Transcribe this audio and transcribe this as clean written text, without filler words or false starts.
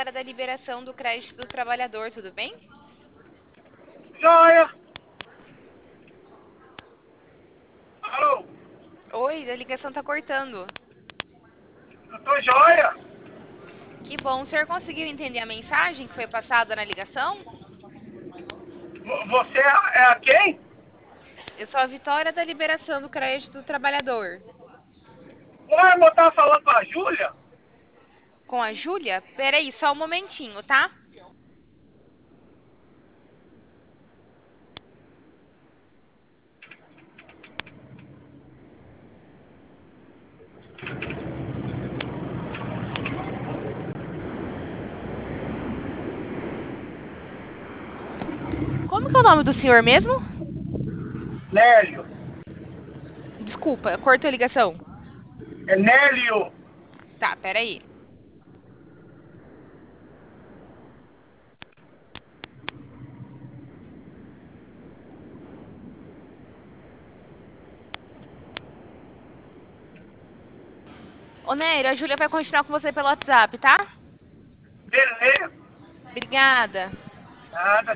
Vitória da liberação do crédito do trabalhador, tudo bem? Joia! Alô? Oi, a ligação tá cortando. Eu tô joia! Que bom, o senhor conseguiu entender a mensagem que foi passada na ligação? Você é a quem? Eu sou a Vitória da liberação do crédito do trabalhador. O irmão tá falando com a Júlia? Com a Júlia? Peraí, só um momentinho, tá? Como que é o nome do senhor mesmo? Nélio. Desculpa, cortou a ligação. É Nélio. Tá, peraí. Ô, Nery, a Júlia vai continuar com você pelo WhatsApp, tá? Beleza? Obrigada. Nada.